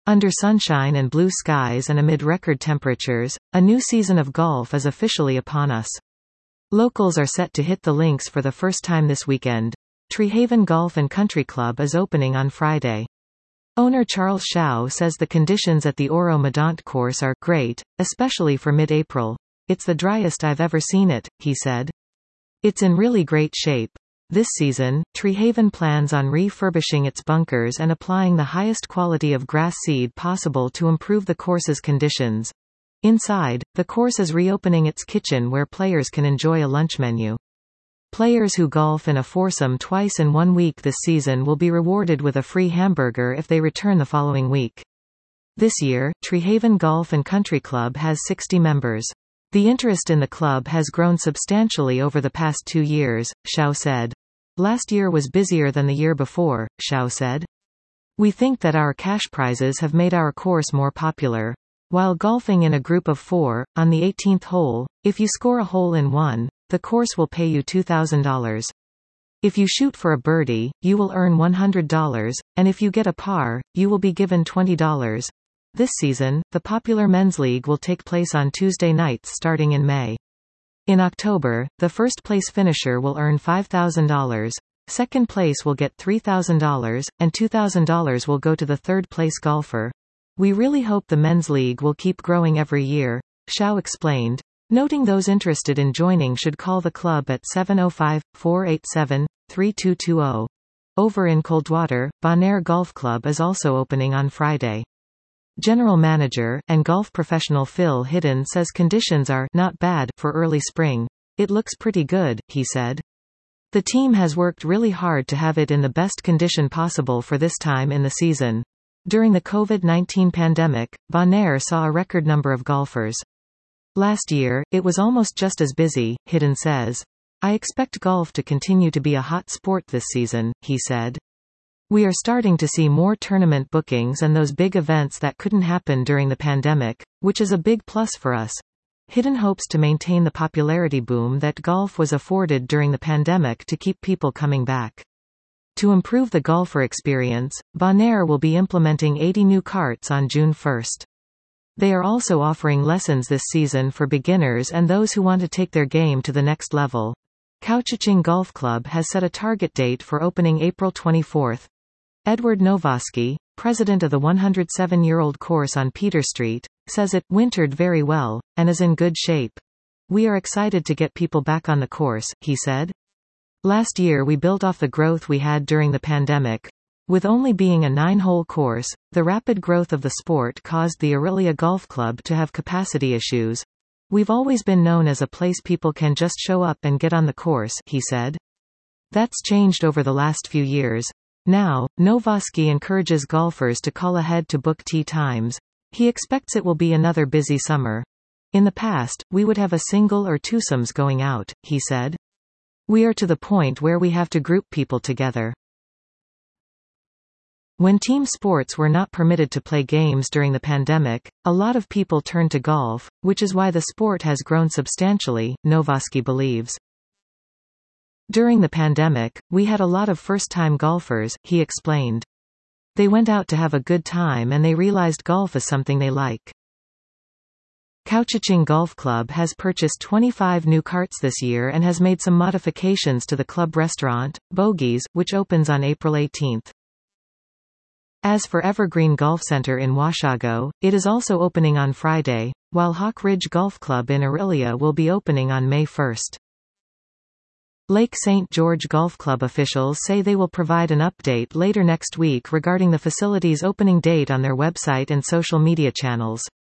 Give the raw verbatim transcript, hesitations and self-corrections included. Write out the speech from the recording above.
Under sunshine and blue skies and amid record temperatures, a new season of golf is officially upon us. Locals are set to hit the links for the first time this weekend. Treehaven Golf and Country Club is opening on Friday. Owner Charles Shao says the conditions at the Oro Medant course are great, especially for mid-April. It's the driest I've ever seen it, he said. It's in really great shape. This season, Treehaven plans on refurbishing its bunkers and applying the highest quality of grass seed possible to improve the course's conditions. Inside, the course is reopening its kitchen where players can enjoy a lunch menu. Players who golf in a foursome twice in one week this season will be rewarded with a free hamburger if they return the following week. This year, Treehaven Golf and Country Club has sixty members. The interest in the club has grown substantially over the past two years, Shao said. Last year was busier than the year before, Shao said. We think that our cash prizes have made our course more popular. While golfing in a group of four, on the eighteenth hole, if you score a hole-in-one, the course will pay you two thousand dollars. If you shoot for a birdie, you will earn one hundred dollars, and if you get a par, you will be given twenty dollars. This season, the popular men's league will take place on Tuesday nights starting in May. In October, the first-place finisher will earn five thousand dollars, second place will get three thousand dollars, and two thousand dollars will go to the third-place golfer. We really hope the men's league will keep growing every year, Shao explained, noting those interested in joining should call the club at seven oh five, four eight seven, three two two oh. Over in Coldwater, Bonaire Golf Club is also opening on Friday. General manager and golf professional Phil Hidden says conditions are not bad for early spring. It looks pretty good, he said. The team has worked really hard to have it in the best condition possible for this time in the season. During the COVID nineteen pandemic, Bonaire saw a record number of golfers. Last year, it was almost just as busy, Hidden says. I expect golf to continue to be a hot sport this season, he said. We are starting to see more tournament bookings and those big events that couldn't happen during the pandemic, which is a big plus for us. Hidden hopes to maintain the popularity boom that golf was afforded during the pandemic to keep people coming back. To improve the golfer experience, Bonaire will be implementing eighty new carts on June first. They are also offering lessons this season for beginners and those who want to take their game to the next level. Couchiching Golf Club has set a target date for opening April twenty-fourth. Edward Novoski, president of the one hundred seven-year-old course on Peter Street, says it wintered very well, and is in good shape. We are excited to get people back on the course, he said. Last year we built off the growth we had during the pandemic. With only being a nine-hole course, the rapid growth of the sport caused the Aurelia Golf Club to have capacity issues. We've always been known as a place people can just show up and get on the course, he said. That's changed over the last few years. Now, Novoski encourages golfers to call ahead to book tee times. He expects it will be another busy summer. In the past, we would have a single or twosomes going out, he said. We are to the point where we have to group people together. When team sports were not permitted to play games during the pandemic, a lot of people turned to golf, which is why the sport has grown substantially, Novoski believes. During the pandemic, we had a lot of first-time golfers, he explained. They went out to have a good time and they realized golf is something they like. Couchiching Golf Club has purchased twenty-five new carts this year and has made some modifications to the club restaurant, Bogies, which opens on April eighteenth. As for Evergreen Golf Center in Washago, it is also opening on Friday, while Hawk Ridge Golf Club in Aurelia will be opening on May first. Lake Saint George Golf Club officials say they will provide an update later next week regarding the facility's opening date on their website and social media channels.